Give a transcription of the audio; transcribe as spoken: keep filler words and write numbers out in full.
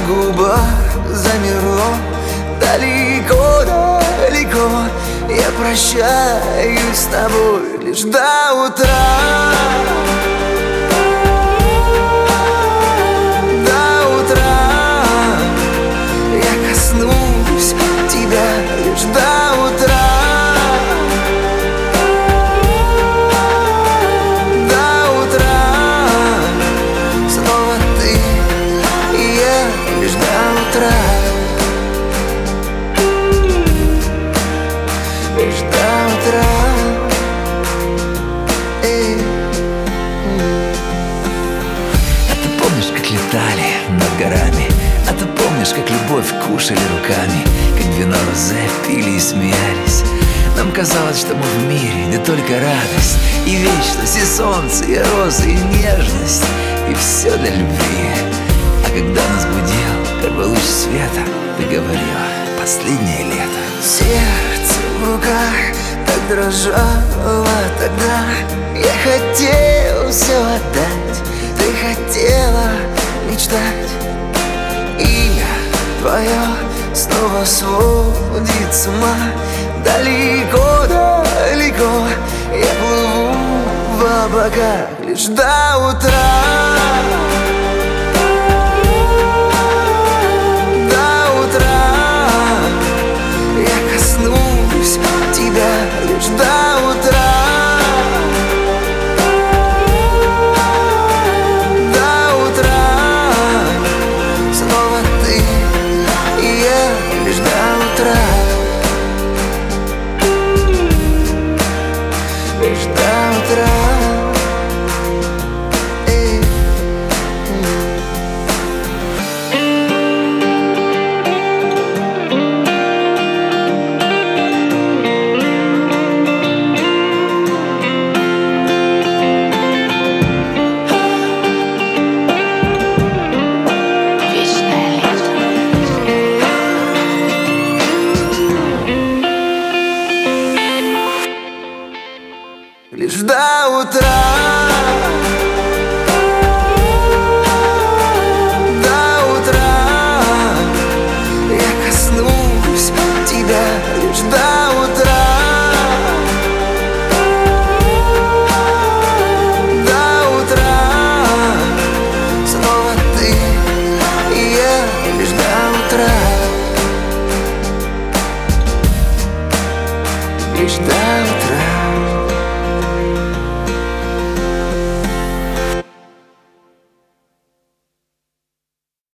губах замерло. Далеко-далеко я прощаюсь с тобой лишь до утра. До утра я коснусь тебя лишь до утра. До утра снова ты и я лишь до утра. Лишь до утра. Эй. А ты помнишь, как летали над горами? А ты помнишь, как любовь кушали руками? Как вино розе пили и смеялись? Нам казалось, что мы в мире, где только радость и вечность, и солнце, и розы, и нежность, и все для любви. А когда нас будил первый луч света, ты говорила: последнее лето. Сердце в руках так дрожало тогда. Я хотел все отдать, ты хотела мечтать. Имя твое снова сводит с ума. Далеко-далеко я плыву в облаках лишь до утра. Лишь до утра. До утра снова ты и я лишь до утра. Лишь до утра. Эй. Лишь до утра. До утра я коснусь тебя лишь до утра. До утра снова ты и я лишь до утра. Лишь до утра.